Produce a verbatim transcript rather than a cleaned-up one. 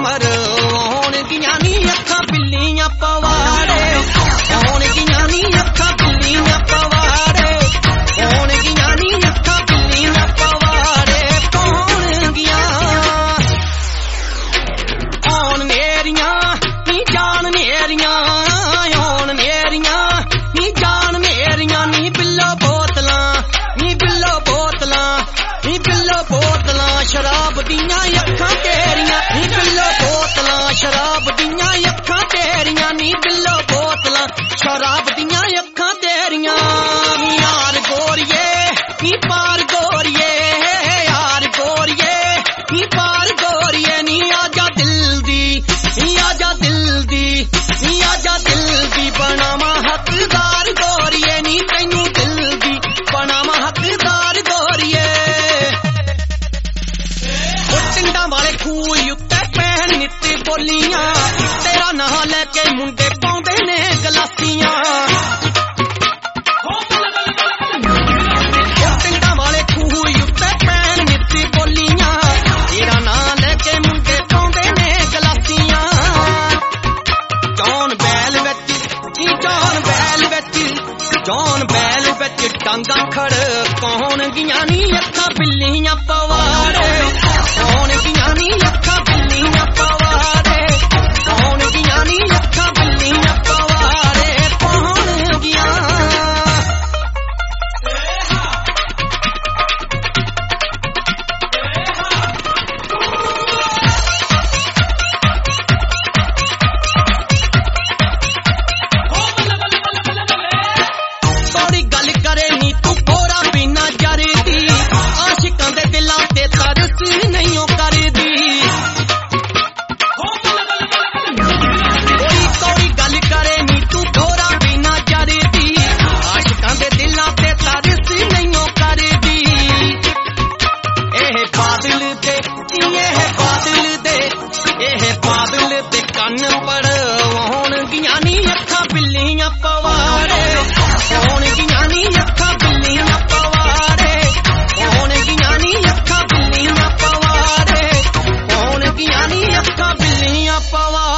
कमर होणगियां नी अखां बिल्लियां पवाड़े होणगियां नी अखां बिल्लियां पवाड़े होणगियां नी अखां बिल्लियां पवाड़े होणगियां आउण मेरियां नी जान मेरियां आउण मेरियां नी जान मेरियां नी बिल्लो बोतलां नी बिल्लो बोतलां नी बिल्लो बोतलां शराब दियां अखां तेरियां नी बिल्लो बोतलां शराब दियां अखां तेरियां नी बिल्लो बोतलां शराब दियां अखां तेरियां यार गोरिए नी पार गोरिए यार गोरिए नी पार गोरिए नी आजा दिल दी नी आजा दिल दी नी आजा दिल दी बनावा हकदार गोरिए नी तैनू दिल दी बनावा हकदार गोरिए टिंडा वाले खूह उत्ते पैन नित्ती बोलियां तेरा नां लैके मुंडे पाउंदे ने गलासियां टिंडा वाले खूह उत्ते पैन नित्ती बोलियां तेरा नां लैके मुंडे पाउंदे ने गलासियां जॉन बैल विच जॉन बैल विच जॉन बैल विच टांगा खड़ होणगियां नी अखां बिल्लियां पवाड़े होणगियां नी अखां बिल्लियां पवाड़े होणगियां नी अखां बिल्लियां पवाड़े होणगियां थोड़ी गल करे नी तू कोरा बिना जरदी आशिकां दे दिलां ते तरस नहीं ओ करदी कोई कोई गल करे नी तू कोरा बिना जरदी आशिकां दे दिलां ते तरस नहीं ओ करदी एह बादल दे एह बादल दे एह बादल दे कन्न पड़ होणगियां नी अखां बिल्लियां पवाड़े होणगियां नी अखां बिल्लियां पवाड़े होणगियां नी अखां बिल्लियां पवाड़े होणगियां नी अखां बिल्लियां पवाड़े